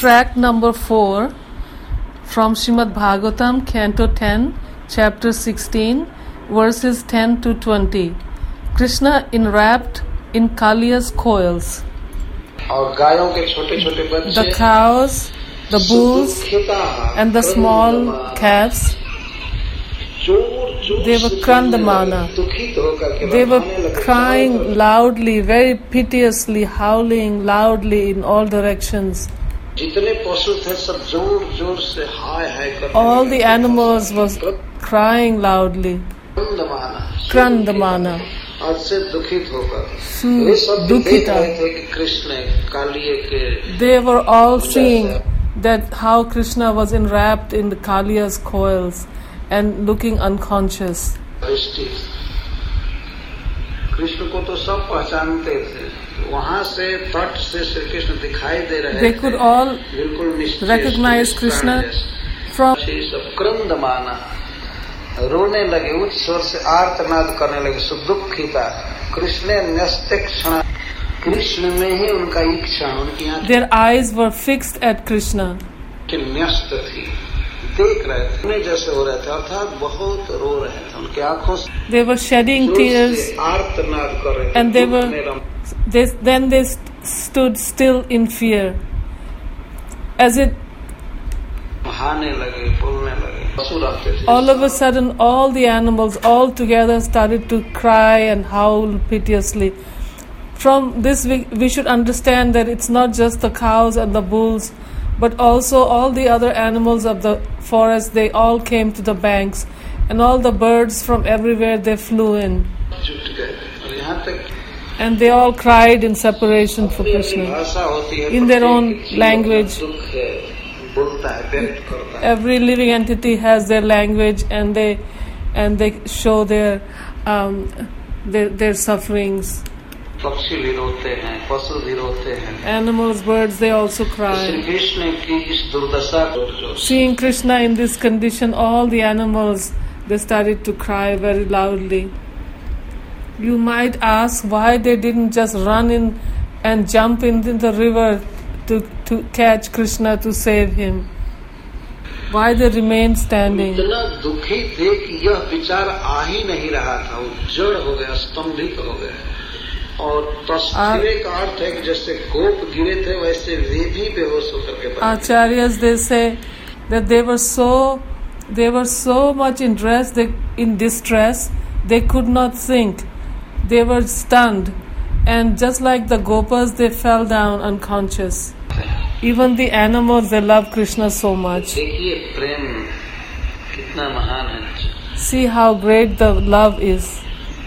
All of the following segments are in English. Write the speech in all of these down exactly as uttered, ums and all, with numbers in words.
track number four from Srimad Bhagavatam, Canto ten, Chapter sixteen, verses ten to twenty. Krishna enwrapped in Kaliya's coils. The cows, the bulls, and the small calves, they were krandamana. They were crying loudly, very piteously, howling loudly in all directions. All the animals was crying loudly. Krandamana. Dukhita. They were all seeing that how Krishna was enwrapped in the Kaliya's coils and looking unconscious. They could all recognize Krishna from रोने लगे, उच्च स्वर से आर्तनाद करने लगे, सुदुखिता कृष्ण न्यस्ते क्षण कृष्ण में ही उनका एक क्षण उनकी आंखें Their eyes were fixed at Krishna. कि न्यस्त थी, देख रहे थे जैसे हो रहे थे, अर्थात बहुत रो रहे थे, उनकी आंखों से They were shedding tears आर्तनाद कर रहे थे, and they were they, then they stood still in fear, as it बहाने लगे, बोलने लगे. All of a sudden, all the animals all together started to cry and howl piteously. From this, we, we should understand that it's not just the cows and the bulls, but also all the other animals of the forest. They all came to the banks, and all the birds from everywhere, they flew in. And they all cried in separation for Krishna, in their own language. Every living entity has their language, and they and they show their um, their, their sufferings. Animals, birds, they also cry. Seeing Krishna in this condition, all the animals, they started to cry very loudly. You might ask why they didn't just run in and jump into the river to, to catch Krishna, to save him. Why they remained standing? इतना दुखी थे कि यह विचार आ ही नहीं रहा था, वो जड़ हो गया, स्तंभित हो गए. और तस्वीर का अर्थ है कि जैसे गोप गिरे थे वैसे वे भी बेहोश होकर के. Acharyas, they say that they were so they were so much in distress, they, in distress, they could not think. They were stunned. And just like the gopas, they fell down unconscious. Even the animals, they love Krishna so much. See how great the love is.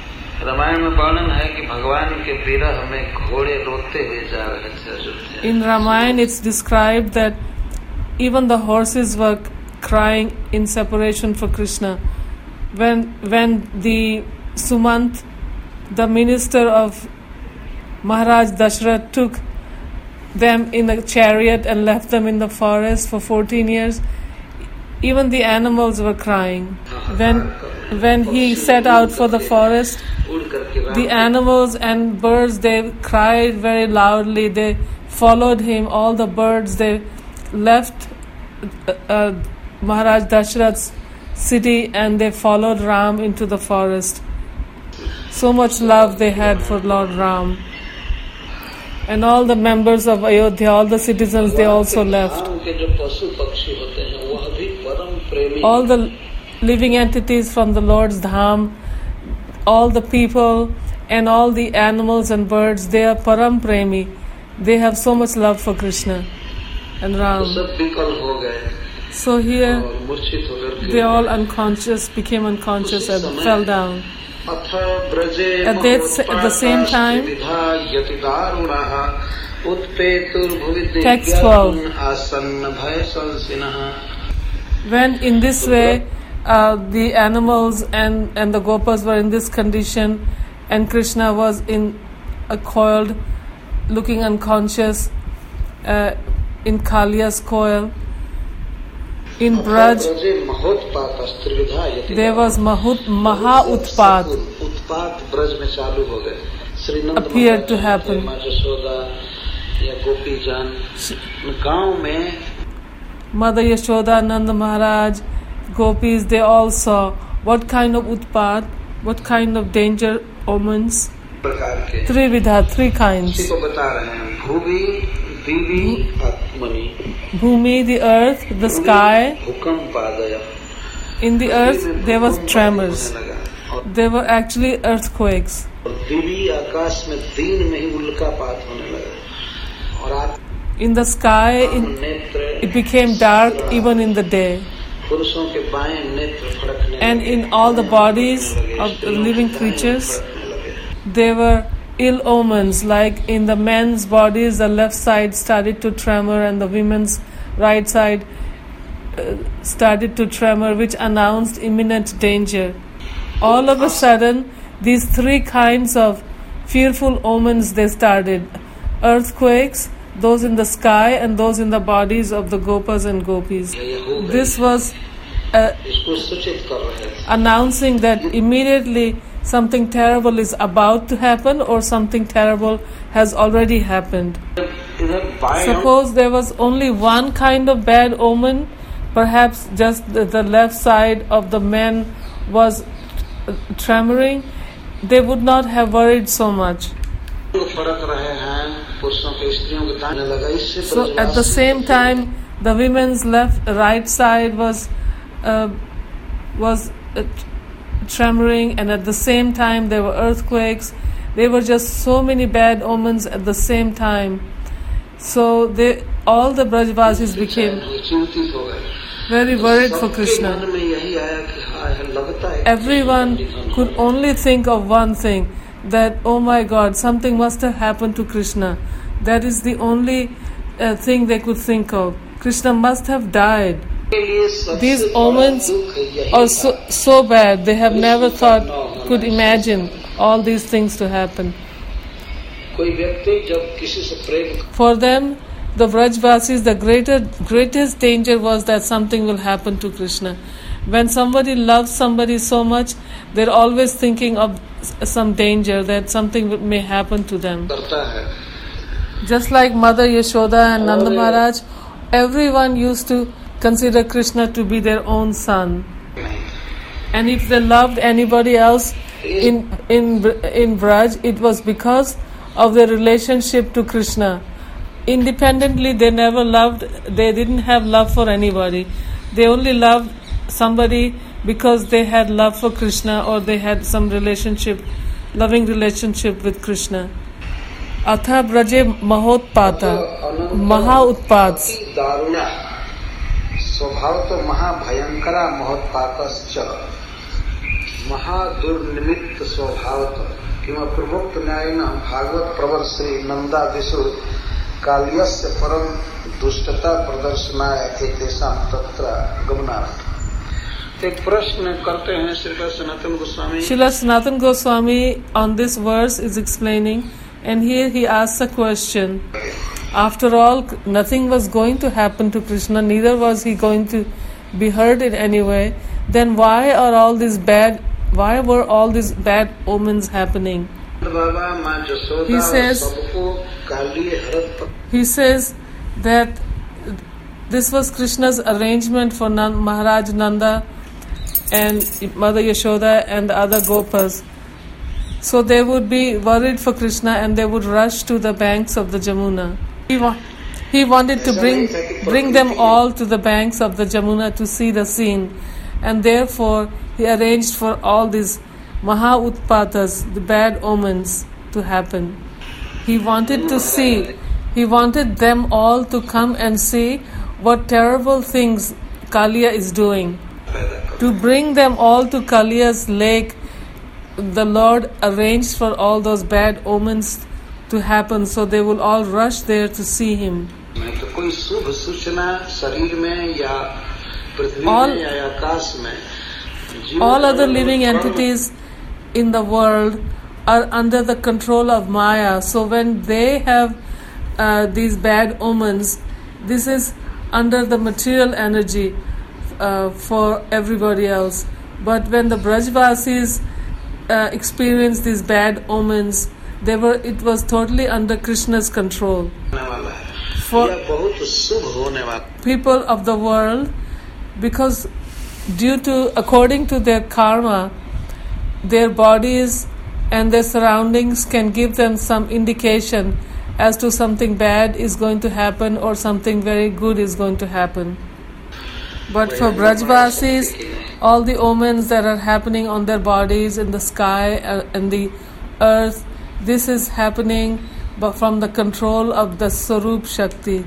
In Ramayana, it's described that even the horses were crying in separation for Krishna. When, when the Sumant, the minister of Maharaj Dashrath, took them in a chariot and left them in the forest for fourteen years, even the animals were crying. When when he set out for the forest, the animals and birds, they cried very loudly. They followed him. All the birds, they left uh, Maharaj Dashrath's city and they followed Ram into the forest. So much love they had for Lord Ram. And all the members of Ayodhya, all the citizens, they also left. All the living entities from the Lord's Dham, all the people and all the animals and birds, they are Param Premi. They have so much love for Krishna and Ram. So here, they all unconscious, became unconscious and fell down. At, that, at the same time, text twelve. When in this way uh, the animals and, and the gopas were in this condition, and Krishna was in a coiled, looking unconscious uh, in Kaliya's coil. In Braj, there was Mahut, Maha Utpat appeared to happen. या गोपी जान गांव में Mother Yashoda, Nanda Maharaj, gopis, they all saw what kind of utpat, what kind of danger omens. प्रकार के Three vidha, three kinds. इसी को बता रहे हैं भूमि दिवी आत्मनि Bhumi, the earth, the sky. भूकंप आ गया. In the earth there was tremors. There were actually earthquakes. और दिवी आकाश में दिन में ही उल्कापात होने लगा. और आज In the sky, in, it became dark even in the day. पुरुषों के बाएं नेत्र फड़कने And in all the bodies of the living creatures, there were ill omens, like in the men's bodies, the left side started to tremor and the women's right side uh, started to tremor, which announced imminent danger. All of a sudden, these three kinds of fearful omens, they started. Earthquakes, those in the sky and those in the bodies of the gopas and gopis. This was uh, announcing that immediately something terrible is about to happen or something terrible has already happened. Suppose there was only one kind of bad omen, perhaps just the, the left side of the men was tremoring, they would not have worried so much. So at the same time, the women's left, right side was uh, was uh, tremoring, and at the same time there were earthquakes. There were just so many bad omens at the same time. So they, all the Brajvasis became very worried for Krishna. Everyone could only think of one thing, that, oh my God, something must have happened to Krishna. That is the only uh, thing they could think of. Krishna must have died. These omens are so, so bad, they have never thought, could imagine all these things to happen. For them, the Vrajvasis, the greater, greatest danger was that something will happen to Krishna. When somebody loves somebody so much, they're always thinking of some danger, that something may happen to them. Just like Mother Yashoda and Nanda Maharaj, everyone used to consider Krishna to be their own son. And if they loved anybody else in in in Braj, it was because of their relationship to Krishna. Independently, they never loved, they didn't have love for anybody. They only loved somebody because they had love for Krishna, or they had some relationship, loving relationship with Krishna. Atha braje mahotpata, maha utpats. स्वभाव तो महाभयंकरा महोत्पातश्च महादुर्निमित्त स्वभाव किम प्रवक्त न्यायन भागवत प्रवर श्री नंदा विशु कालियस्य परम दुष्टता प्रदर्शनाय एतेषां तत्र गमनार्थ. एक प्रश्न करते हैं Srila Sanatan Goswami. Srila Sanatana Goswami on this verse is explaining, and here he asks a question. After all, nothing was going to happen to Krishna, neither was he going to be hurt in any way. Then why are all these bad, why were all these bad omens happening? He says, he says that this was Krishna's arrangement for Nand, Maharaj Nanda and Mother Yashoda and the other gopas. So they would be worried for Krishna and they would rush to the banks of the Jamuna. He, wa- he wanted to bring bring them all to the banks of the Jamuna to see the scene, and therefore he arranged for all these Maha Utpatas, the bad omens, to happen. He wanted to see, he wanted them all to come and see what terrible things Kaliya is doing. To bring them all to Kaliya's lake, the Lord arranged for all those bad omens to happen, so they will all rush there to see him. All, all other living entities in the world are under the control of Maya, so when they have uh, these bad omens, this is under the material energy uh, for everybody else. But when the Brajvasis uh, experience these bad omens, They were. It was totally under Krishna's control. for यह बहुत शुभ होने वाला people of the world, because due to, according to their karma, their bodies and their surroundings can give them some indication as to something bad is going to happen or something very good is going to happen. But for Brajvasis, all the omens that are happening on their bodies, in the sky and the earth, this is happening but from the control of the Swarup Shakti.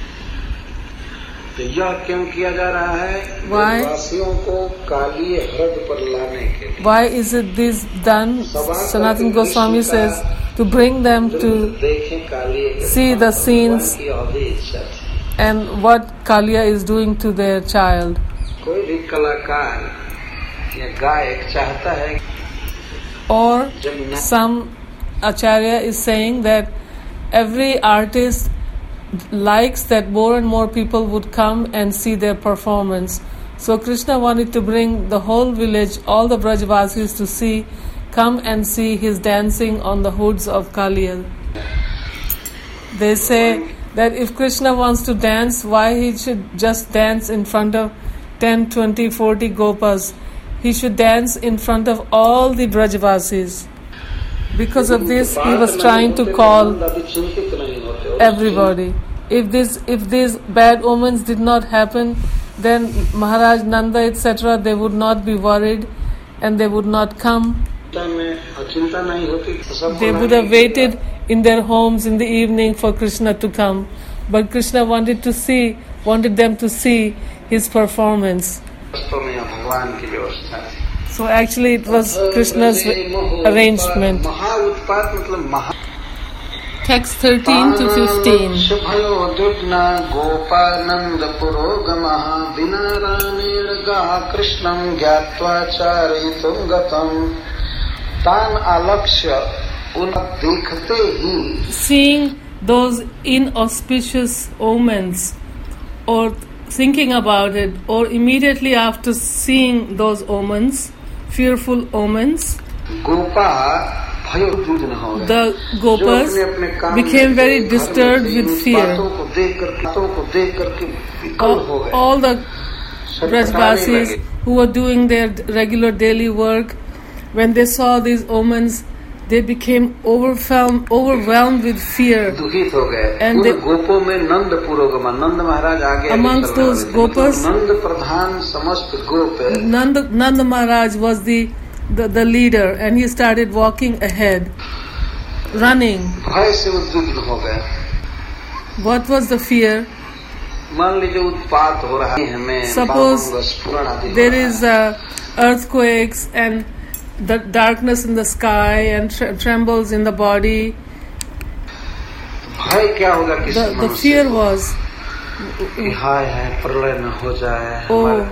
तो यह क्यों किया जा रहा है? ब्रजवासियों को काली ह्रद पर लाने के लिए. Why is it this done? Sanatana Goswami says to bring them to see the scenes and what Kaliya is doing to their child. कोई भी कलाकार या गायक चाहता है, or some acharya is saying that every artist likes that more and more people would come and see their performance. So Krishna wanted to bring the whole village, all the Brajvasis, to see, come and see his dancing on the hoods of Kaliya. They say that if Krishna wants to dance, why he should just dance in front of ten, twenty, forty gopas? He should dance in front of all the Brajvasis. Because of this, he was trying to call everybody. If this, if these bad omens did not happen, then Maharaj Nanda, et cetera, they would not be worried and they would not come. They would have waited in their homes in the evening for Krishna to come. But Krishna wanted to see, wanted them to see his performance. So actually it was Krishna's arrangement. Text thirteen to fifteen. Seeing those inauspicious omens, or thinking about it, or immediately after seeing those omens, fearful omens, the gopas became very disturbed with fear. All, all the Brajvasis who were doing their regular daily work, when they saw these omens, they became overwhelmed, overwhelmed with fear. And they, amongst those gopas, Nanda, Nanda Maharaj was the, the, the leader, and he started walking ahead, running. What was the fear? Suppose there is uh, earthquakes and the darkness in the sky and tre- trembles in the body. The, the fear was, oh,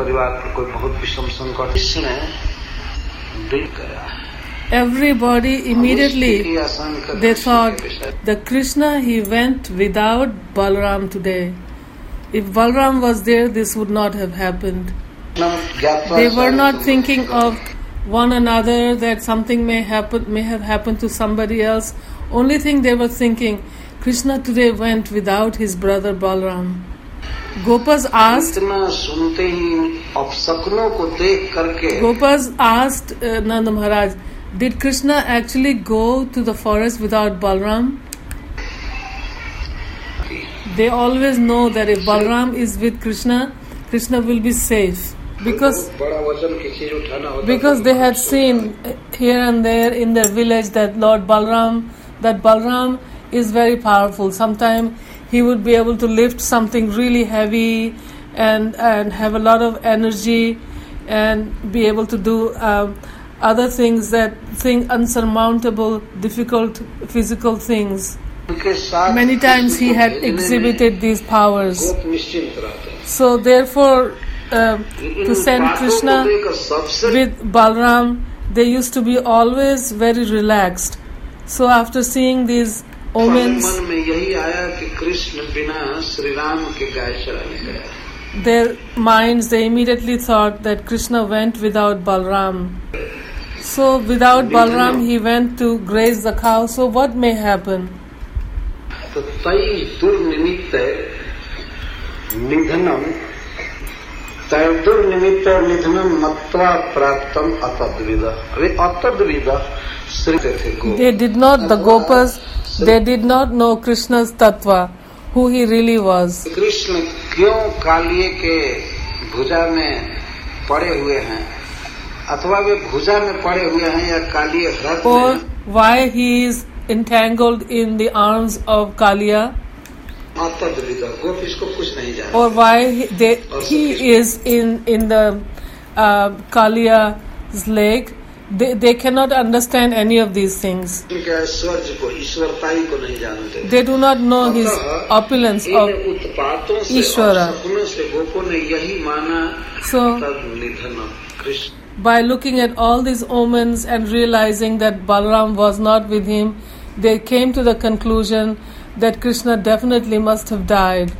everybody immediately, they thought that Krishna, he went without Balaram today. If Balaram was there, this would not have happened. They were not thinking of one another, that something may happen, may have happened to somebody else. Only thing they were thinking, Krishna today went without his brother Balaram. Gopas asked, Gopas asked uh, Nanda Maharaj, did Krishna actually go to the forest without Balaram? They always know that if Balaram is with Krishna, Krishna will be safe. Because, because they had seen here and there in their village that Lord Balaram, that Balaram is very powerful. Sometimes he would be able to lift something really heavy and, and have a lot of energy and be able to do um, other things, that thing unsurmountable, difficult physical things. Many times he had exhibited these powers. So therefore, uh, to send Krishna with Balaram, they used to be always very relaxed. So after seeing these omens, their minds, they immediately thought that Krishna went without Balaram. So without Balaram, he went to graze the cow. So what may happen? तई दुर्निमित्त निधनम तय दुर्निमित्त निधनम मत्वा प्राप्तम अतद्विद। वे अतद्विद They did not, the Gopas, they did not know Krishna's tattva, who he really was. Krishna क्यों कालिए के भुजा में पड़े हुए हैं, अथवा वे भुजा में पड़े हुए हैं या कालिए हृदय में, or why he is entangled in the arms of Kaliya, गोप इसको कुछ नहीं जानते, or why he, they, he is in in the uh, Kaliya's leg. They, they cannot understand any of these things. They do not know his opulence of Ishvara. So, by looking at all these omens and realizing that Balaram was not with him, they came to the conclusion that Krishna definitely must have died.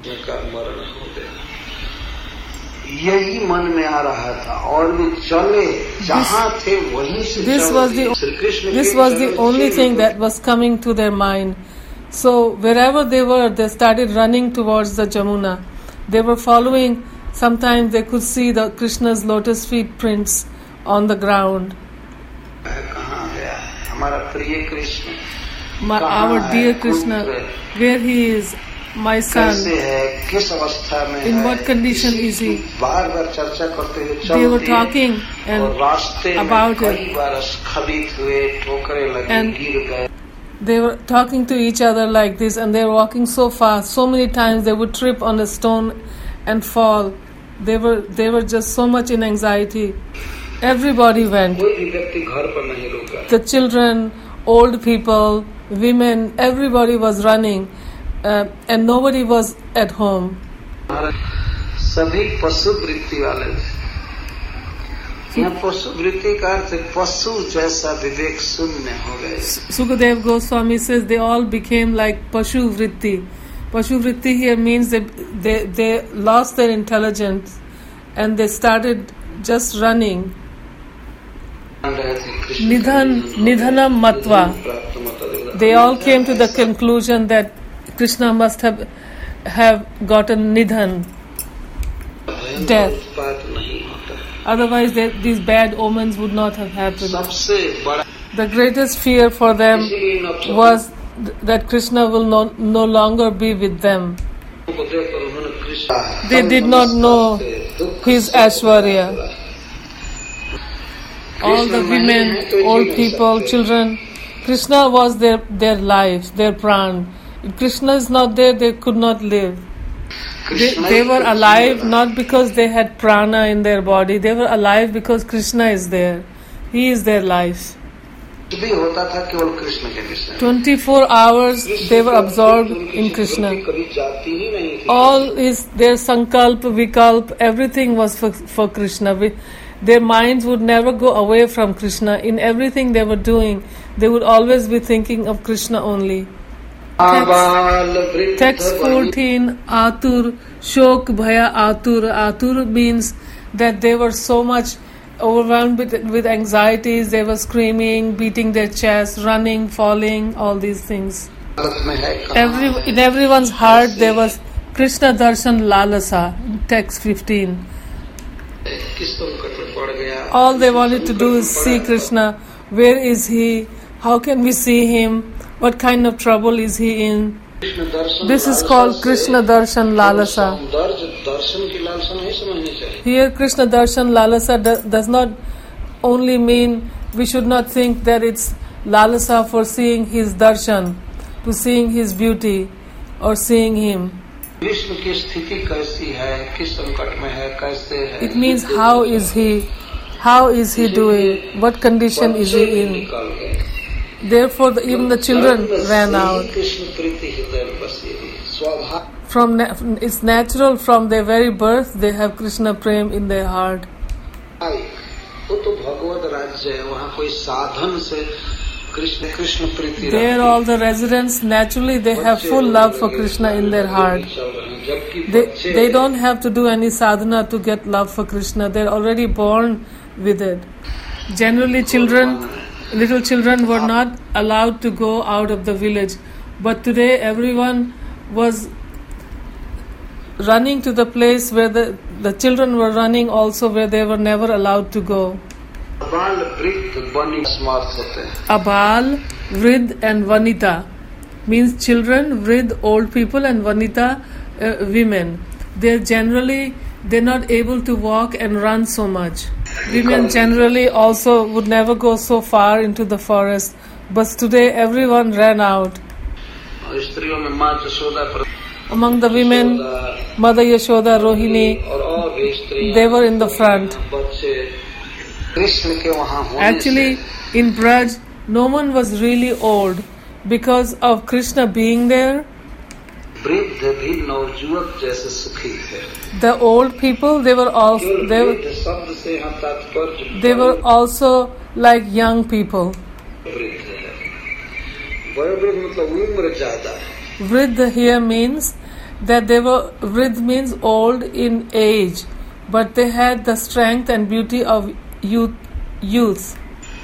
यही मन में आ रहा था और वे चले जहाँ थे वहीं से this was the this was the only thing that was coming to their mind. So wherever they were, they started running towards the Jamuna. They were following. Sometimes they could see the Krishna's lotus feet prints on the ground. कहाँ गया हमारा प्रिय Krishna, My, our dear Krishna, where he is? My son, in what condition is he? They were talking and about it, and they were talking to each other like this, and they were walking so fast. So many times they would trip on a stone and fall. They were they were just so much in anxiety. Everybody went. The children, old people, women, everybody was running. Uh, and nobody was at home. सभी पशु वृत्ति वाले थे। यहाँ पशु वृत्ति का अर्थ पशु जैसा विवेक शून्य हो गए। Sukadev Goswami says they all became like Pashu Vritti. Pashu Vritti here means they, they they lost their intelligence and they started just running. Nidhan Nidhanam Matva. They all came to the conclusion that Krishna must have have gotten nidhan, death. Otherwise, they, these bad omens would not have happened. The greatest fear for them was th- that Krishna will no, no longer be with them. They did not know his Aishwarya. All the women, old people, children, Krishna was their, their life, their pran. If Krishna is not there, they could not live. They, they were alive not because they had prana in their body. They were alive because Krishna is there. He is their life. twenty-four hours they were absorbed in Krishna. All his, their sankalp, vikalp, everything was for, for Krishna. We, their minds would never go away from Krishna. In everything they were doing, they would always be thinking of Krishna only. Text, text fourteen, Atur, Shok, Bhaya, Atur. Atur means that they were so much overwhelmed with, with anxieties. They were screaming, beating their chests, running, falling, all these things. Every, in everyone's heart there was Krishna Darshan Lalasa, text fifteen. All they wanted to do is see Krishna. Where is he? How can we see him? What kind of trouble is he in? This is called Krishna Darshan Lalasa. Here Krishna Darshan Lalasa do, does not only mean, we should not think that it's Lalasa for seeing his darshan, to seeing his beauty or seeing him. It means how is he, how is he doing, what condition is he in. Therefore, the, even the children ran out. From na- it's natural from their very birth they have Krishna Prem in their heart. There, all the residents naturally they have full love for Krishna in their heart. They they don't have to do any sadhana to get love for Krishna. They're already born with it. Generally, children. Little children were not allowed to go out of the village. But today everyone was running to the place where the, the children were running also, where they were never allowed to go. Abal, Vrid and Vanita means children, Vrid, old people, and Vanita, uh, women. They're generally, they're not able to walk and run so much. Women generally also would never go so far into the forest. But today everyone ran out. Among the women, Mother Yashoda, Rohini, they were in the front. Actually, in Braj, no one was really old because of Krishna being there. The old people, they were also they were, they were also like young people. Vrid here means that they were, Vrid means old in age, but they had the strength and beauty of youth. youth.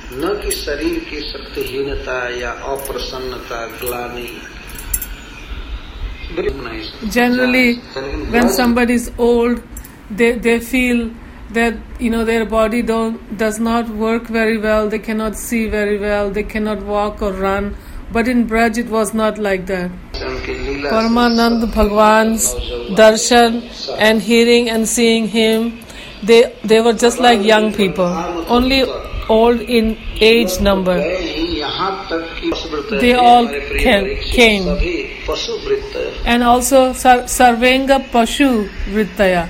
Generally, when somebody is old, they they feel that, you know, their body don't does not work very well. They cannot see very well. They cannot walk or run. But in Braj, it was not like that. Paramanand Bhagwan's darshan and hearing and seeing him, they they were just like young people, only old in age number. They all came. came. And also sar, Sarvenga Pashu Vrittaya.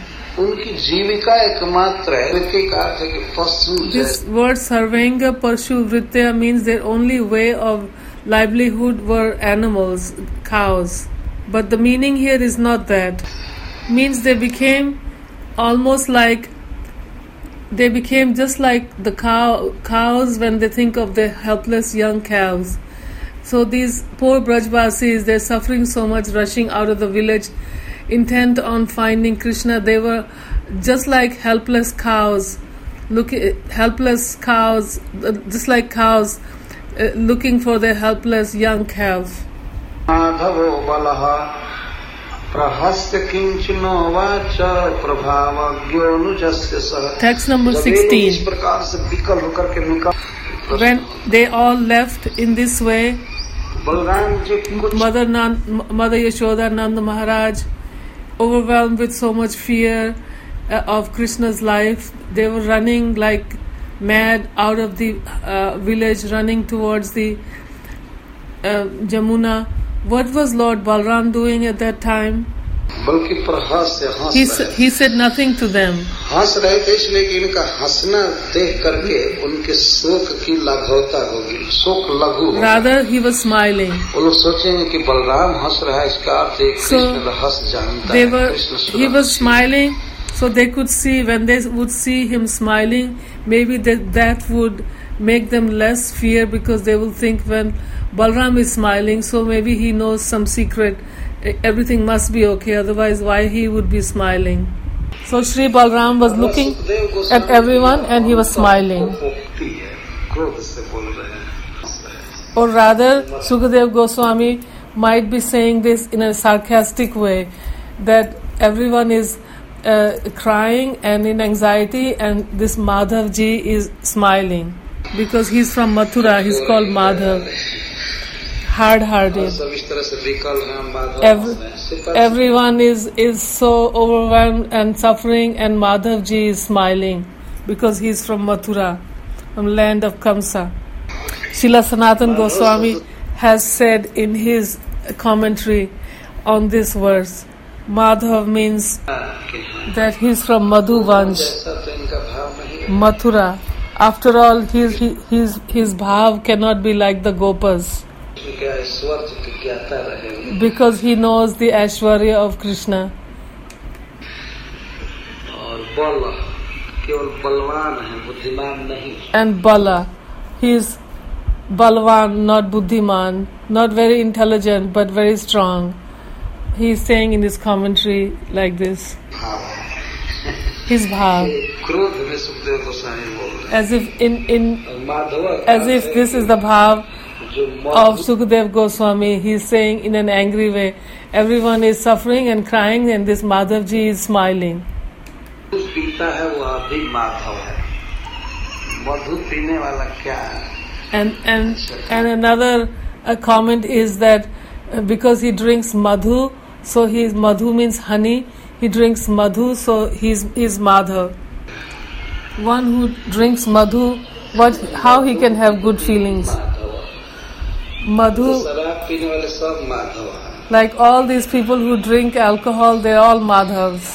This word Sarvenga Pashu Vrittaya means their only way of livelihood were animals, cows. But the meaning here is not that. Means they became almost like, they became just like the cow, cows when they think of the helpless young calves. So these poor Brajvasis, they're suffering so much, rushing out of the village, intent on finding Krishna. They were just like helpless cows, look, helpless cows, just like cows, uh, looking for their helpless young calf. Text number sixteen. When they all left in this way, Mother, Nand, Mother Yashoda, Nanda Maharaj, overwhelmed with so much fear uh, of Krishna's life, they were running like mad out of the uh, village, running towards the uh, Jamuna. What was Lord Balram doing at that time? He, he said nothing to them. Rather, he was smiling. So they were, he was smiling, so they could see, when they would see him smiling, maybe that, that would make them less fear, because they will think when Balram is smiling, so maybe he knows some secret, everything must be okay, otherwise why he would be smiling. So Sri Balram was looking at everyone and he was smiling. Or rather, Sukadev Goswami might be saying this in a sarcastic way, that everyone is uh, crying and in anxiety, and this Madhav ji is smiling, because he's from Mathura, he's called Madhav. Hard-hearted. Every, everyone is, is so overwhelmed and suffering, and Madhav ji is smiling because he's from Mathura, from land of Kamsa. Srila Sanatana Goswami has said in his commentary on this verse, Madhav means that he's from Madhu Vansh, Mathura. After all, his, his, his bhav cannot be like the Gopas, because he knows the Aishwarya of Krishna. And Bala, he is Balwan, not Buddhiman, not very intelligent but very strong. He is saying in his commentary like this. His bhav. As if in, in as if this is the bhav of Sukadev Goswami. He's saying in an angry way, everyone is suffering and crying and this Madhavji is smiling. And and and another a comment is that uh, because he drinks madhu, so he's madhu means honey. He drinks madhu, so he's he's Madhav. One who drinks madhu, what how he can have good feelings? Madhu, like all these people who drink alcohol, they're all Madhavs.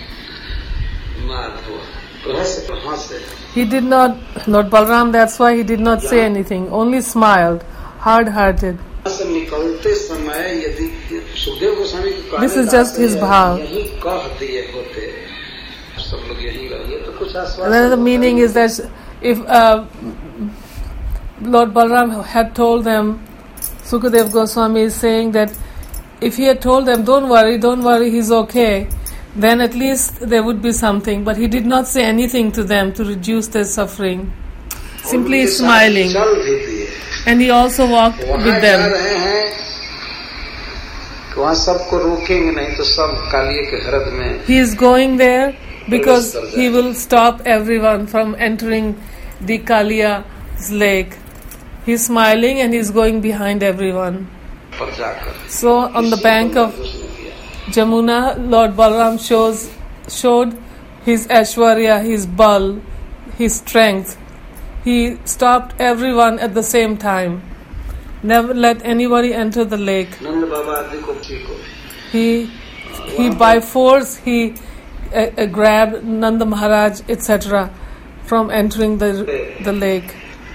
He did not, Lord Balram, that's why he did not say anything, only smiled, hard-hearted. This is just his bhav. Another meaning is that if uh, Lord Balram had told them, Sukadev Goswami is saying that if he had told them, don't worry, don't worry, he's okay, then at least there would be something. But he did not say anything to them to reduce their suffering, simply smiling. And he also walked with them. He is going there because he will stop everyone from entering the Kaliya's lake. He is smiling and he is going behind everyone. So on the bank of Jamuna, Lord Balram shows, showed his Aishwarya, his bal, his strength. He stopped everyone at the same time. Never let anybody enter the lake. He, he by force, he uh, uh, grabbed Nanda Maharaj, et cetera from entering the, the lake.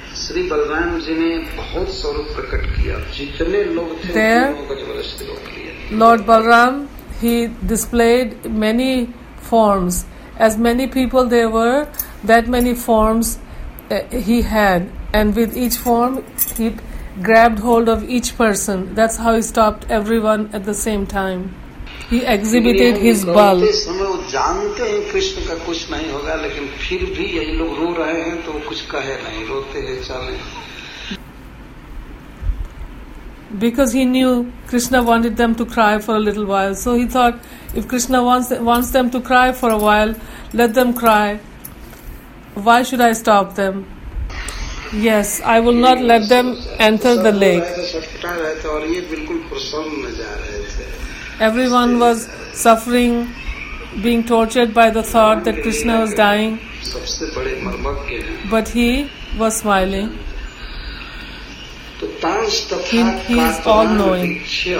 There, Lord Balram, he displayed many forms. As many people there were, that many forms uh, he had. And with each form, he grabbed hold of each person. That's how he stopped everyone at the same time. He exhibited his bal. Because he knew Krishna wanted them to cry for a little while. So he thought, if Krishna wants wants them to cry for a while, let them cry. Why should I stop them? Yes, I will not let them enter the lake. Everyone was suffering, being tortured by the thought that Krishna was dying. But he was smiling. He, he is all-knowing.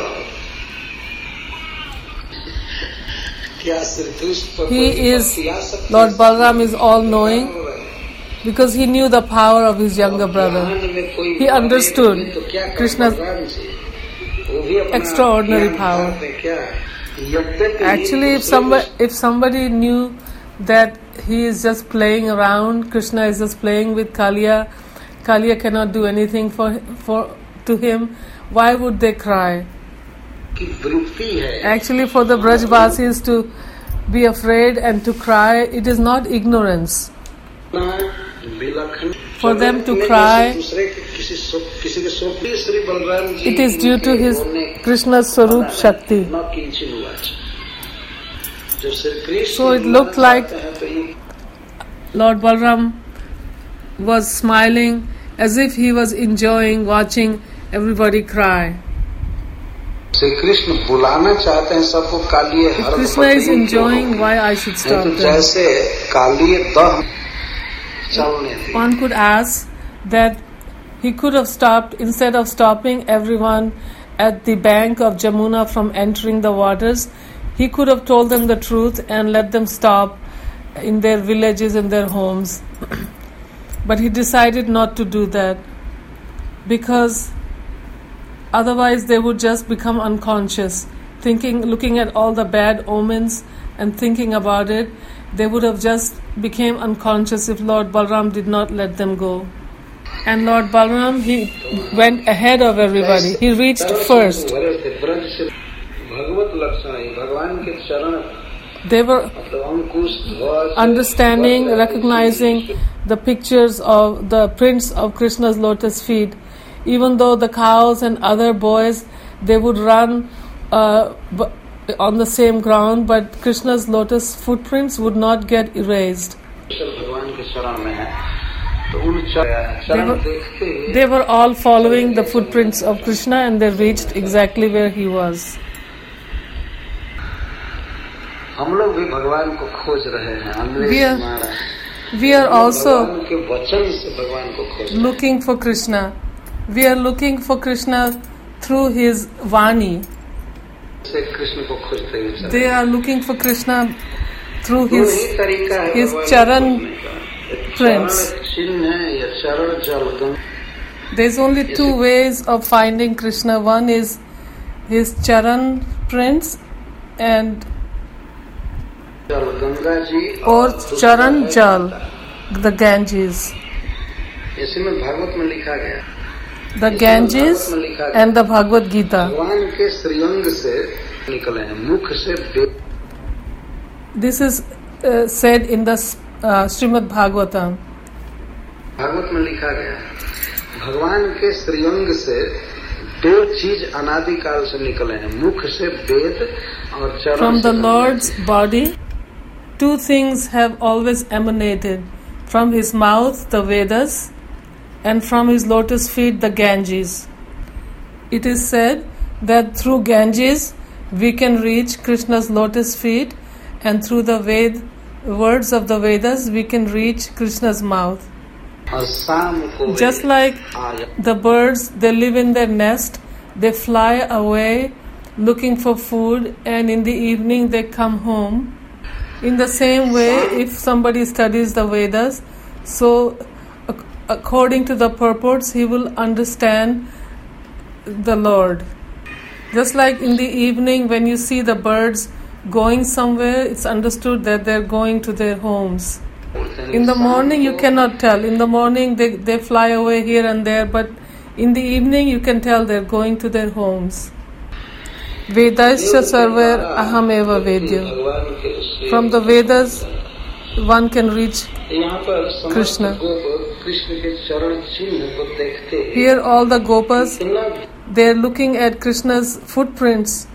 He is, Lord Balram is all-knowing because he knew the power of his younger brother. He understood Krishna's extraordinary power. Actually, if somebody, if somebody knew that he is just playing around, Krishna is just playing with Kaliya, Kaliya cannot do anything for for to him, why would they cry? Actually, for the Brajvasis to be afraid and to cry, it is not ignorance. For them to cry, it is due to his Krishna's Swarup Shakti. So it looked like Lord Balram was smiling as if he was enjoying watching everybody cry. If Krishna is enjoying, why I should stop them? One could ask that he could have stopped, instead of stopping everyone at the bank of Jamuna from entering the waters, he could have told them the truth and let them stop in their villages and their homes. But he decided not to do that because otherwise they would just become unconscious, thinking, looking at all the bad omens and thinking about it. They would have just became unconscious if Lord Balram did not let them go. And Lord Balram, he went ahead of everybody. He reached first. They were understanding, recognizing the pictures of the prints of Krishna's lotus feet even though the cows and other boys, they would run uh, on the same ground, but Krishna's lotus footprints would not get erased. They were, they were all following the footprints of Krishna, and they reached exactly where he was. We are, we are also looking for Krishna. We are looking for Krishna through his Vani. They are looking for Krishna through his, his Charan prints. There's only two ways of finding Krishna. One is his Charan prints and or Charan Jal, the Ganges. The Ganges and the Bhagavad Gita. This is uh, said in the uh, Srimad Bhagavatam. Bhagavat में लिखा गया भगवान के श्रीअंग से दो चीज अनादिकाल से निकले हैं मुख से वेद और चरण. From the Lord's body, two things have always emanated. From his mouth, the Vedas, and from his lotus feet, the Ganges. It is said that through Ganges we can reach Krishna's lotus feet, and through the Ved, words of the Vedas we can reach Krishna's mouth. Just like the birds, they live in their nest, they fly away looking for food, and in the evening they come home. In the same way, if somebody studies the Vedas, so according to the purports, he will understand the Lord. Just like in the evening, when you see the birds going somewhere, it's understood that they're going to their homes. In the morning, you cannot tell. In the morning, they, they fly away here and there, but in the evening, you can tell they're going to their homes. Vedasya sarver aham eva vedya. From the Vedas, one can reach Krishna. Here all the Gopas, they are looking at Krishna's footprints.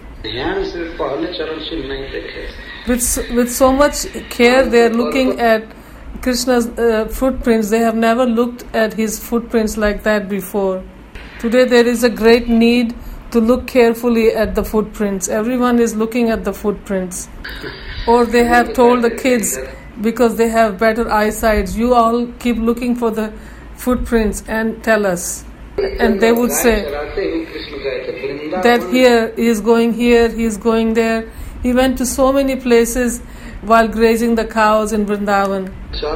With, with so much care, they are looking at Krishna's uh, footprints. They have never looked at his footprints like that before. Today there is a great need to look carefully at the footprints. Everyone is looking at the footprints. Or they have told the kids, because they have better eyesight, you all keep looking for the footprints and tell us. And they would say that here, he is going here, he is going there. He went to so many places while grazing the cows in Vrindavan.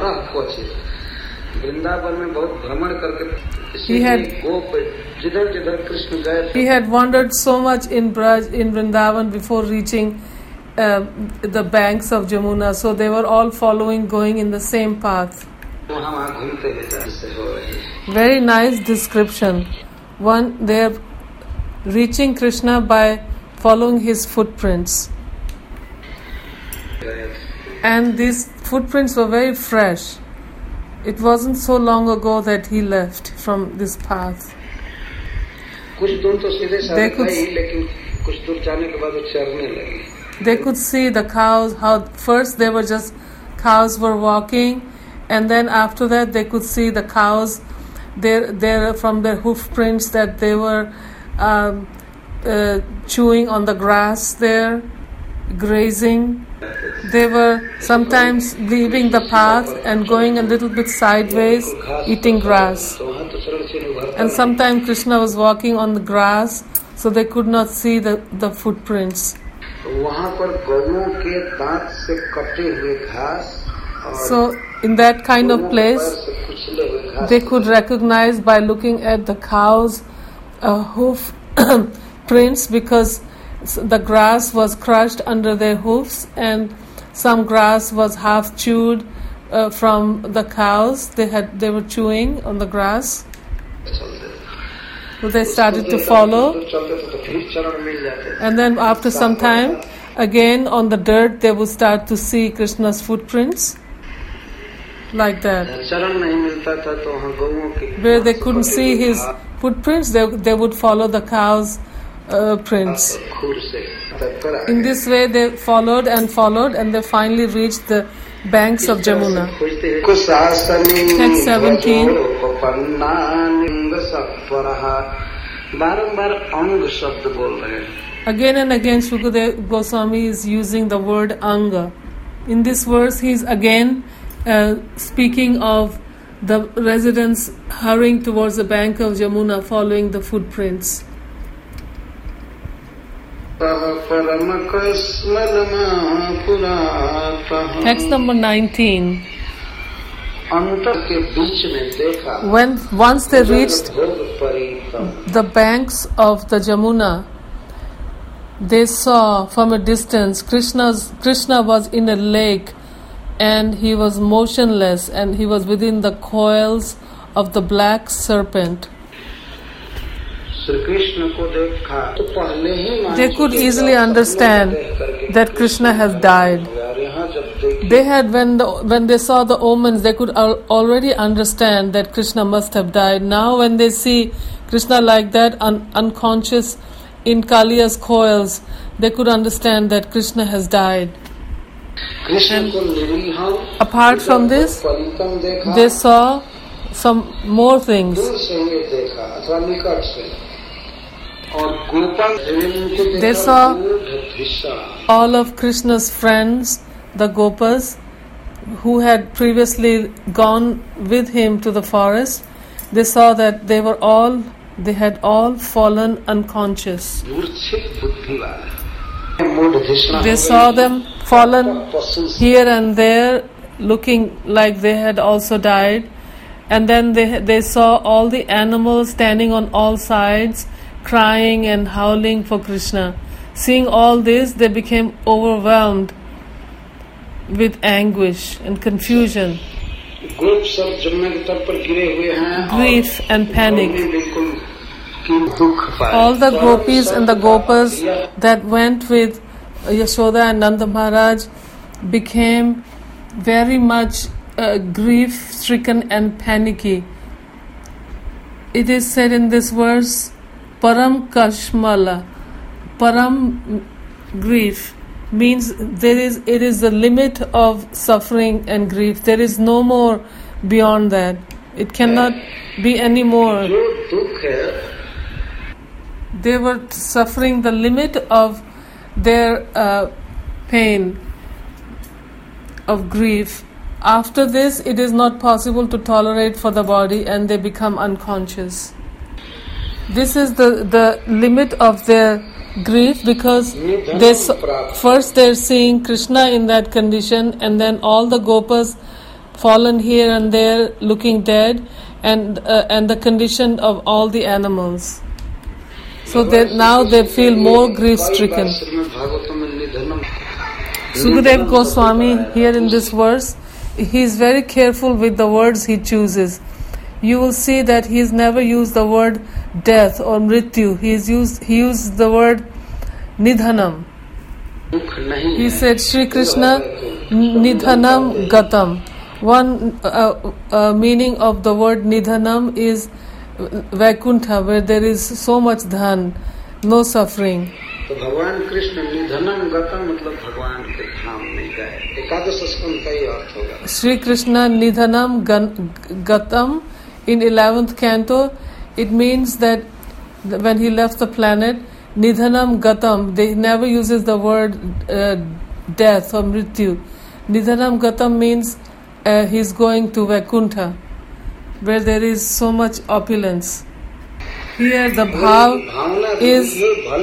He had, he had wandered so much in Braj, in Vrindavan before reaching uh, the banks of Jamuna. So they were all following, going in the same path. Very nice description. One, they are reaching Krishna by following his footprints. And these footprints were very fresh. It wasn't so long ago that he left from this path. They could, they could see the cows, how first they were just, cows were walking, and then after that they could see the cows, they're, they're from their hoof prints that they were um, uh, chewing on the grass there, grazing. They were sometimes leaving the path and going a little bit sideways, eating grass. And sometimes Krishna was walking on the grass, so they could not see the, the footprints. So in that kind of place, they could recognize by looking at the cows' uh, hoof prints, because the grass was crushed under their hoofs, and some grass was half chewed uh, from the cows. They had they were chewing on the grass. So they started to follow, and then after some time, again on the dirt they would start to see Krishna's footprints, like that. Where they couldn't see his footprints, they, they would follow the cow's uh, prints. In this way, they followed and followed, and they finally reached the banks of Jamuna. Text seventeen. Again and again, Shukadeva Goswami is using the word Anga. In this verse, he is again uh, speaking of the residents hurrying towards the bank of Jamuna, following the footprints. Text number nineteen. When once they reached the banks of the Jamuna, they saw from a distance Krishna's, Krishna was in a lake, and he was motionless, and he was within the coils of the black serpent. They could easily understand that Krishna has died. They had, when the, when they saw the omens, they could al- already understand that Krishna must have died. Now when they see Krishna like that, un- unconscious in Kaliya's coils, they could understand that Krishna has died. And apart from this, they saw some more things. They saw all of Krishna's friends, the Gopas, who had previously gone with him to the forest. They saw that they were all, they had all fallen unconscious. They saw them fallen here and there, looking like they had also died. And then they they saw all the animals standing on all sides, crying and howling for Krishna. Seeing all this, they became overwhelmed with anguish and confusion, grief and panic. All the gopis and the gopas that went with Yashoda and Nanda Maharaj became very much uh, grief-stricken and panicky. It is said in this verse, Param Kashmala. Param grief means there is it is the limit of suffering and grief. There is no more beyond that. It cannot be any more. They were suffering the limit of their uh, pain, of grief. After this, it is not possible to tolerate for the body, and they become unconscious. This is the, the limit of their grief, because they first they're seeing Krishna in that condition, and then all the gopas fallen here and there, looking dead, and uh, and the condition of all the animals. So that now they feel more grief-stricken. Sukadeva Goswami here in this verse, he is very careful with the words he chooses. You will see that he has never used the word death or mrityu. He has used he used the word nidhanam. He said, Shri Krishna nidhanam gatam. One uh, uh, meaning of the word nidhanam is Vaikuntha, where there is so much dhan, no suffering. तो भगवान कृष्ण निधनम गतम मतलब भगवान के धाम में गए. एकादश स्कंद का ये अर्थ होगा. Shri Krishna nidhanam gatam in eleventh canto, it means that when he left the planet, nidhanam gatam, they never uses the word uh, death or mrityu. Nidhanam gatam means uh, he's going to Vaikuntha, where there is so much opulence. Here the bhav is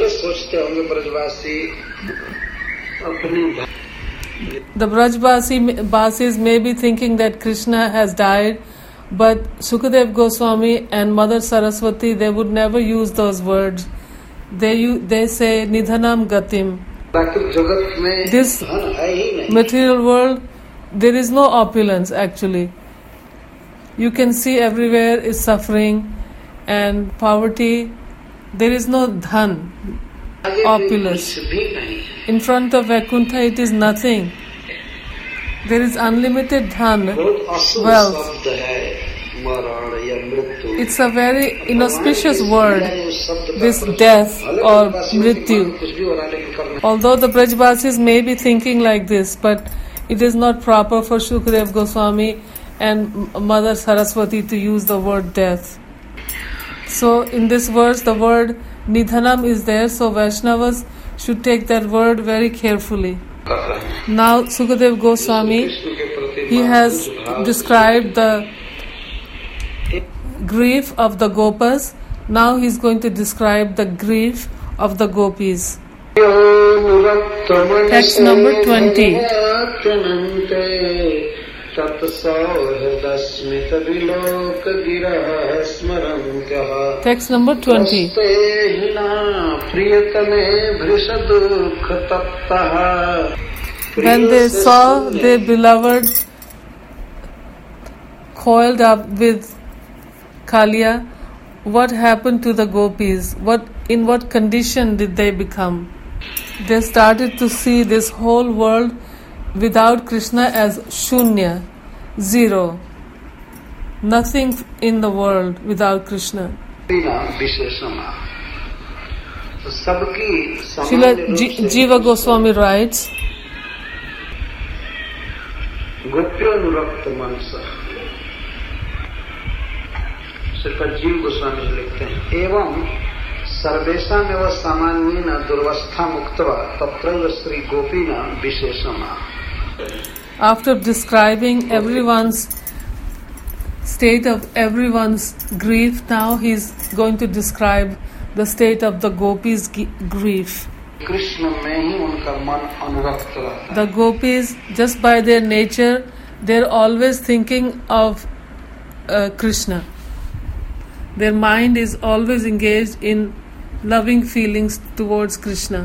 the Brajbasis may be thinking that Krishna has died, but Sukadeva Goswami and Mother Saraswati, they would never use those words. They they say nidhanam gatim. This material world, there is no opulence actually. You can see everywhere is suffering and poverty. There is no dhan, opulence. In front of Vaikuntha, it is nothing. There is unlimited dhan, wealth. मरण या मृत्यु. It's a very inauspicious word, this death or mrityu. Although the Brajbasis may be thinking like this, but it is not proper for Shukadeva Goswami and Mother Saraswati to use the word death. So in this verse the word Nidhanam is there, so Vaishnavas should take that word very carefully. Now Shukadeva Goswami, he has described the grief of the Gopas. Now he is going to describe the grief of the Gopis. Text number twenty. Text number twenty. When they saw their beloved coiled up with Kalia, what happened to the Gopis? What in what condition did they become? They started to see this whole world without Krishna as shunya, zero, nothing in the world without Krishna. Srila Jiva Goswami writes, Shripad जीव गोस्वामी जी लिखते हैं, एवं सर्वेशा में वह सामान्य न दुर्वस्था मुक्तवा तत्रैव श्री गोपी न विशेषमा. After describing everyone's state of everyone's grief, now he is going to describe the state of the gopis' grief. Krishna में ही उनका मन अनुरक्त रहता है. The gopis, just by their nature, they are always thinking of uh, Krishna. Their mind is always engaged in loving feelings towards Krishna.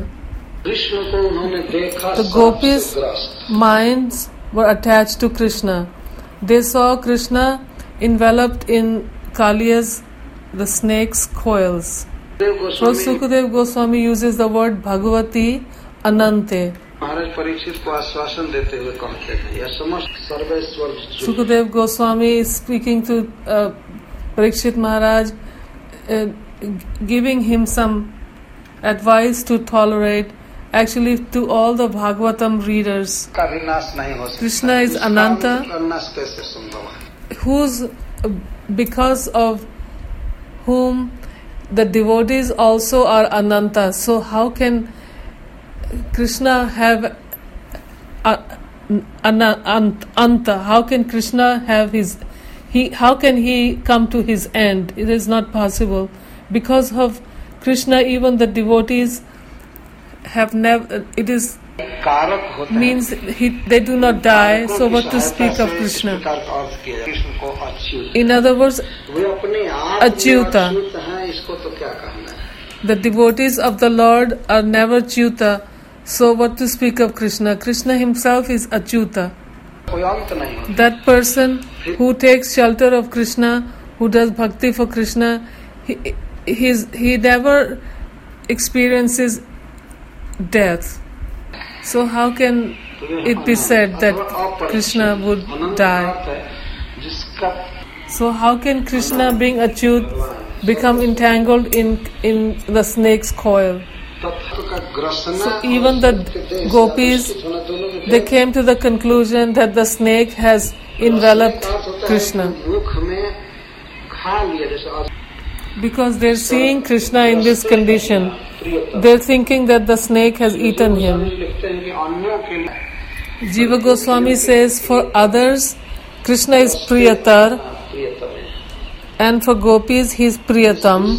The gopis' minds were attached to Krishna. They saw Krishna enveloped in Kaliya's, the snake's coils. So Sukadeva Goswami uses the word Bhagavati Anante. Sukadeva Goswami is speaking to uh, Parikshit Maharaj, uh, giving him some advice to tolerate. Actually, to all the Bhagavatam readers, Krishna is Ananta, who's because of whom the devotees also are Ananta. So how can Krishna have uh, Anta? How can Krishna have his he? How can he come to his end? It is not possible. Because of Krishna, even the devotees have never. It is means he, they do not die. So what to speak of Krishna? In other words, Achyuta. The devotees of the Lord are never Achyuta. So what to speak of Krishna? Krishna himself is Achyuta. That person who takes shelter of Krishna, who does bhakti for Krishna, he, he's, he never experiences death. So how can it be said that Krishna would die? So how can Krishna, being Achyut, become entangled in, in the snake's coil? So even the gopis, they came to the conclusion that the snake has enveloped Krishna. Because they're seeing Krishna in this condition, they're thinking that the snake has eaten him. Jiva Goswami says, for others, Krishna is Priyatar, and for gopis, he is Priyatam.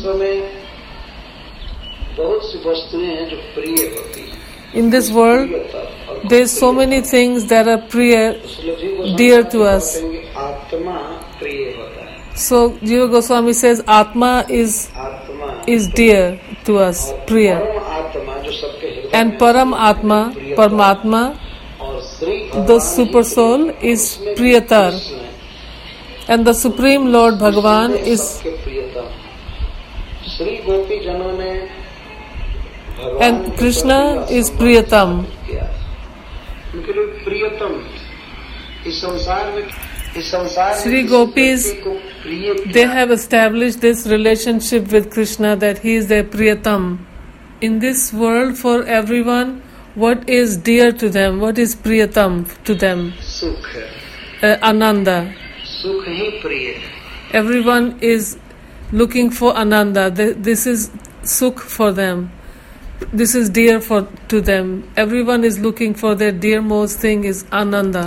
In this world, there are so many things that are priya, dear to us. So Jiva Goswami says Atma is is dear to us, priya. And Param Atma, Paramatma, the super soul, is Priyatar. And the Supreme Lord Bhagavan is. And Krishna is Priyatam. इस संसार में Sri किसी Gopis, व्यक्ति को प्रिय they क्या have established this relationship with Krishna, that he is their Priyatam. In this world, for everyone, what is dear to them, what is Priyatam to them? सुख है, Uh, Ananda. सुख ही प्रिय है. Everyone is looking for Ananda. Th- This is Sukh for them. This is dear for to them. Everyone is looking for their dearmost thing is Ananda.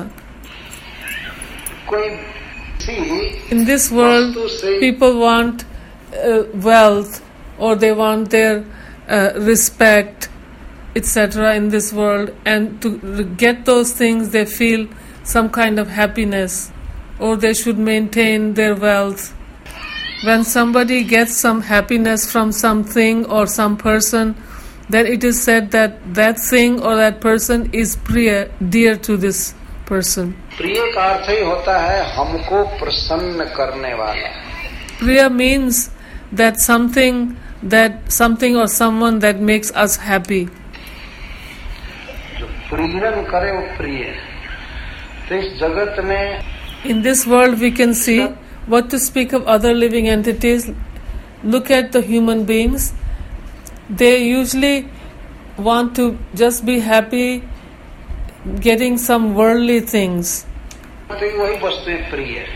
कोई किसी In this world, वस्तु से people want uh, wealth, or they want their uh, respect, et cetera in this world, and to get those things they feel some kind of happiness, or they should maintain their wealth. When somebody gets some happiness from something or some person, then it is said that that thing or that person is priya, dear to this person. प्रिय का अर्थ ही होता है हमको प्रसन्न करने वाला. Priya means that something that something or someone that makes us happy. जो प्रियन करे वो प्रिय है. तो इस जगत में In this world we can see, what to speak of other living entities. Look at the human beings. They usually want to just be happy getting some worldly things. तो वही वस्तुएं प्रिय है.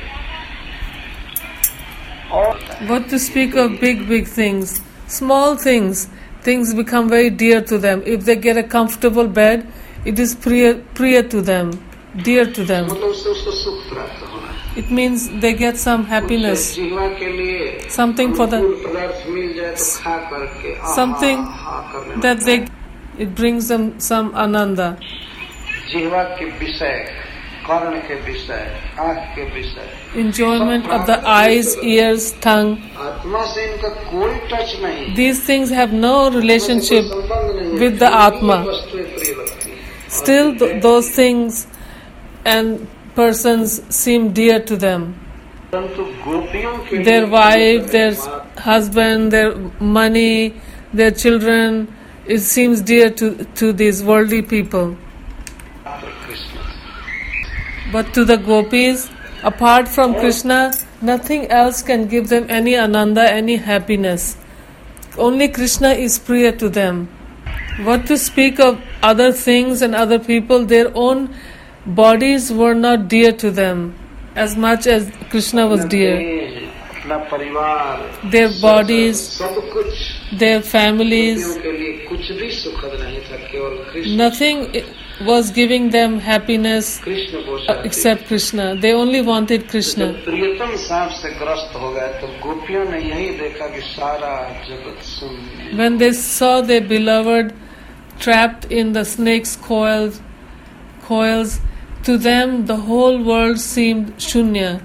और What to speak of big, big things. Small things, things become very dear to them. If they get a comfortable bed, it is priya, priya to them, dear to them. मतलब उससे उसको सुख प्राप्त होना है. It means they get some happiness, जीवा के लिए something for the अनुकूल पदार्थ मिल जाए तो खा करके आहा, something आहा करने that लगता they, है. it brings them some ananda. जीवा के विषय, कर्ण के विषय, आँख के विषय, Enjoyment of the eyes, ears, tongue. आत्मा से इनका कोई टच नहीं. These things have no relationship कोई संबंध नहीं है. with the Atma. ये वस्तुएं प्रिय लगती हैं. Still, th- those things and persons seem dear to them. परंतु गोपियों के लिए Their wife, their husband, their money, their children, it seems dear to, to these worldly people. मात्र Krishna. But to the gopis, apart from Krishna, nothing else can give them any ananda, any happiness. Only Krishna is priya to them. What to speak of other things and other people, their own bodies were not dear to them as much as Krishna was dear. अपना परिवार, Their bodies, सब कुछ their families, गोपियों के लिए कुछ भी सुखद नहीं था. केवल Krishna nothing was giving them happiness Krishna को uh, except Krishna. They only wanted Krishna. जब प्रियतम सांप से ग्रस्त हो गए तो गोपियों ने यही देखा कि सारा जगत सुन. When they saw their beloved trapped in the snake's coils, coils, to them the whole world seemed shunya,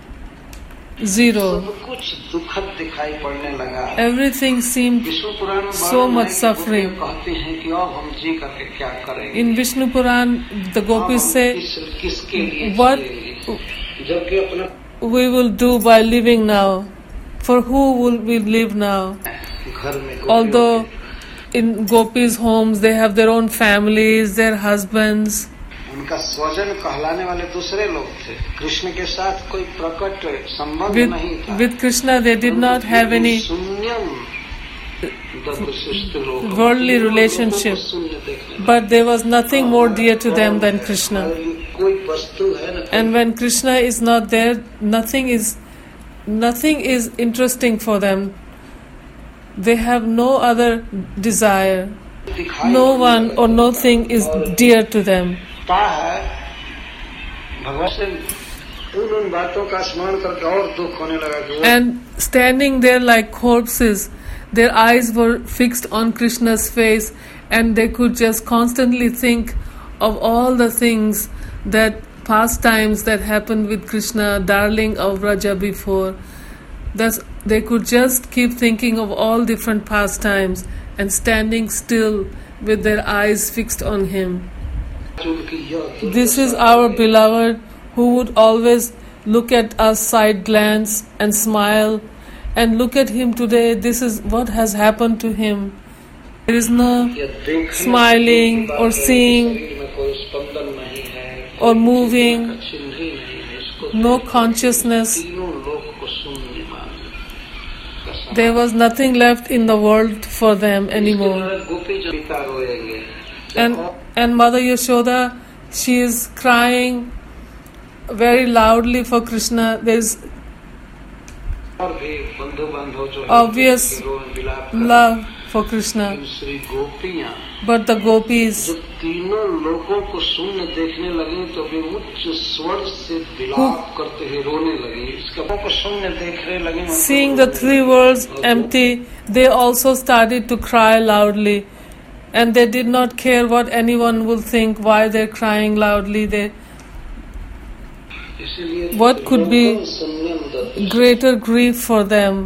zero. सब कुछ दुखद दिखाई पड़ने लगा. Everything seemed विष्णु पुराण में so वर्णन much है कि suffering. गोपियाँ कहते हैं कि अब हम जी करके क्या करेंगे. In Vishnu Puran, the अब gopis हम say, किस- किसके लिए what जिएंगे? जबकि अपना we will do by living now. For who will we live now? घर में गोपियों Although के- in gopis' homes they have their own families, their husbands. उनका स्वजन कहलाने वाले दूसरे लोग थे. कृष्ण के साथ कोई प्रकट संबंध With, नहीं था. with Krishna they did not have any शून्यम ददृशुष्ट लोक. worldly लोगों को relationship, शून्य देखने but there was nothing more dear to them than Krishna. कोई वस्तु है न And when Krishna is not there, nothing is nothing is interesting for them. They have no other desire. दिखाई No one or nothing is dear to them. पा है भगवान से उन उन बातों का स्मरण करके और दुख होने लगा कि वो And standing there like corpses, their eyes were fixed on Krishna's face, and they could just constantly think of all the things that pastimes that happened with Krishna, darling of Raja before. Thus, they could just keep thinking of all different pastimes and standing still with their eyes fixed on him. उनकी यह This is our beloved who would always look at us side glance and smile, and look at him today. This is what has happened to him. There is no यह देखने smiling की बात or है, seeing शरीर में कोई स्पंदन नहीं है, or moving. चिन्ह ही नहीं है. no consciousness. तीनों लोक को शून्य मान लिया। There was nothing left in the world for them anymore. गोपी जन पिता रोएंगे। And and Mother Yashoda, she is crying very loudly for Krishna. There's और भी बंधु बांधव जो obvious love for Krishna. Shri गोपियाँ But the gopis जब तीनों लोगों को शून्य देखने लगे तो वे उच्च स्वर से विलाप करते हुए रोने लगे। इसका को शून्य देखने लगे। seeing the three worlds empty, they also started to cry loudly, and they did not care what anyone will think. Why they're crying loudly? They what could be greater grief for them?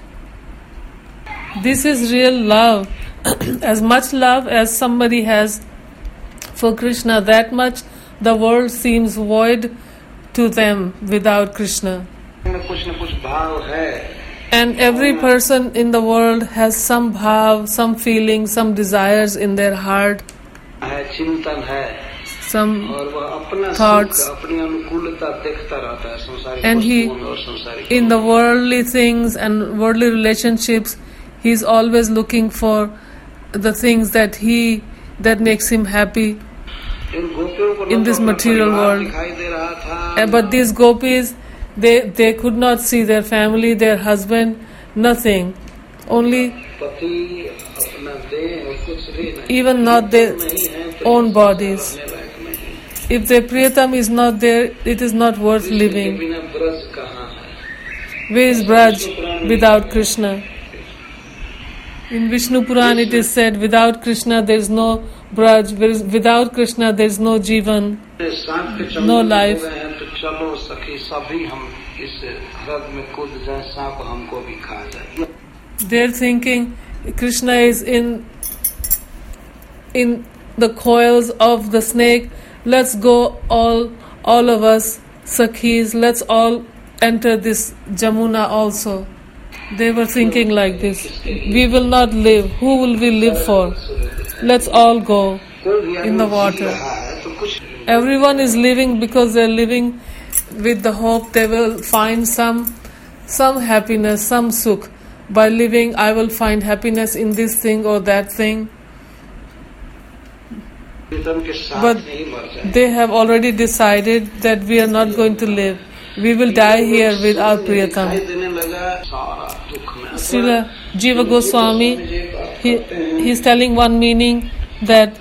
This is real love. As much love as somebody has for Krishna, that much the world seems void to them without Krishna. And every person in the world has some bhav, some feeling, some desires in their heart, some thoughts. And he, in the worldly things and worldly relationships, he is always looking for the things that he that makes him happy in this material world. But these gopis, they they could not see their family, their husband, nothing, only even not their own bodies. If their Priyatam is not there, it is not worth living. Where is Braj without Krishna? In Vishnu Puran it is said, without Krishna there is no Braj, without Krishna there is no Jivan, no life. They are thinking Krishna is in in the coils of the snake. Let's go, all all of us Sakhis, let's all enter this Jamuna also. They were thinking like this. We will not live. Who will we live for? Let's all go in the water. Everyone is living because they are living with the hope they will find some some happiness, some sukh. By living, I will find happiness in this thing or that thing. But they have already decided that we are not going to live. We will die here with our Priyatam. Srila Jiva Goswami, he, he is telling one meaning that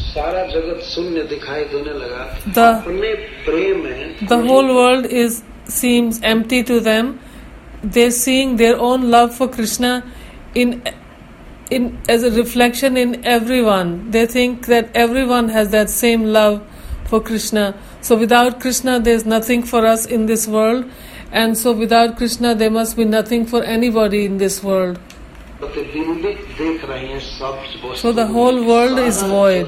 the, the whole world is seems empty to them. They are seeing their own love for Krishna in in as a reflection in everyone. They think that everyone has that same love for Krishna. So without Krishna there is nothing for us in this world, and so without Krishna there must be nothing for anybody in this world. So the whole world is void.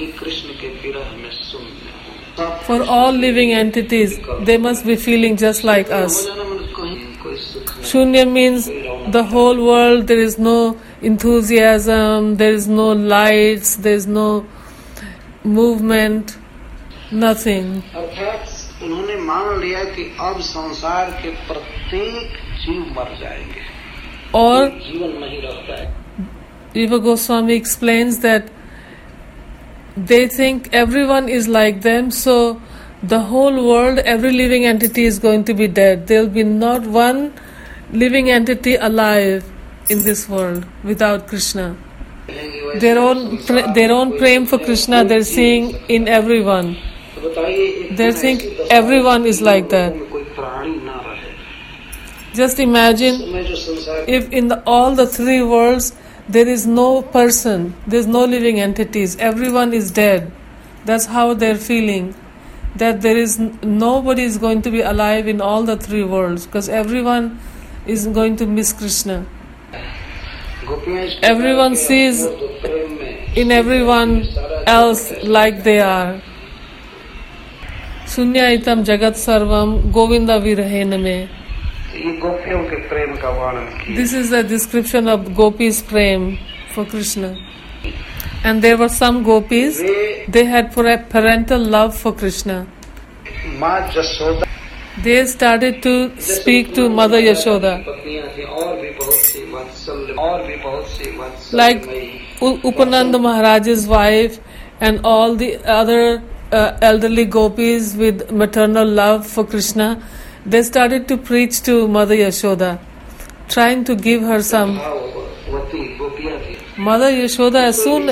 For all living entities, they must be feeling just like us. Shunya means the whole world, there is no enthusiasm, there is no lights, there is no movement, nothing. उन्होंने मान लिया कि अब संसार के प्रत्येक जीव मर जाएंगे और जीवन नहीं रहता है. Jiva Goswami explains that they think everyone is like them, so the whole world, every living entity is going to be dead. There will be not one living entity alive in this world without Krishna. Their own their own prem for Krishna they're seeing in everyone. They think everyone is like that. Just imagine if in the, all the three worlds there is no person, there is no living entities, everyone is dead. That's how they're feeling, that there is nobody is going to be alive in all the three worlds, because everyone is going to miss Krishna. Everyone sees in everyone else like they are. Sunyaitam jagat sarvam govinda virahena me. This is a description of gopis' prem for Krishna. And there were some gopis, they had parental love for Krishna. they started to speak to Mother Yashoda. Like Upananda Maharaj's wife and all the other uh, elderly gopis with maternal love for Krishna, they started to preach to Mother Yashoda, trying to give her some. Mother Yashoda, as soon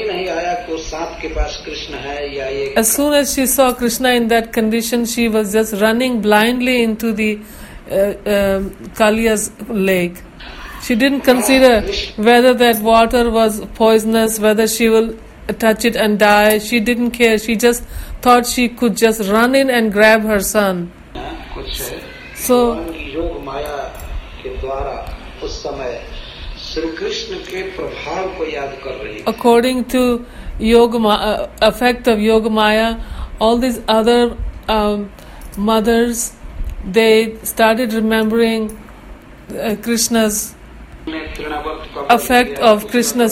as soon as she saw Krishna in that condition, she was just running blindly into the uh, uh, Kaliya's lake. She didn't consider whether that water was poisonous, whether she will touch it and die. She didn't care. She just thought she could just run in and grab her son. So, according to Yoga, uh, effect of Yoga Maya, all these other um, mothers, they started remembering uh, Krishna's effect of Krishna's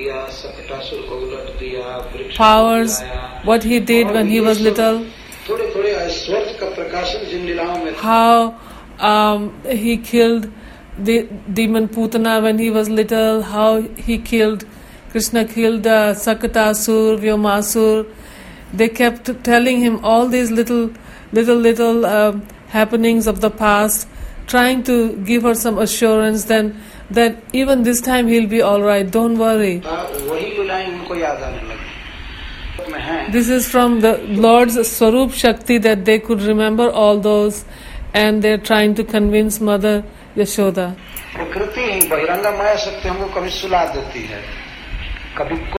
powers, what he did when he was little, how um, he killed the demon Putana when he was little, how he killed, Krishna killed uh, Sakatasur, Vyomasur. They kept telling him all these little, little, little uh, happenings of the past, trying to give her some assurance then that even this time he'll be all right. Don't worry. This is from the Lord's Swarup Shakti that they could remember all those, and they're trying to convince Mother Yashoda. प्रकृति बहिरंगा माया शक्ति हमको कभी सुला देती है, कभी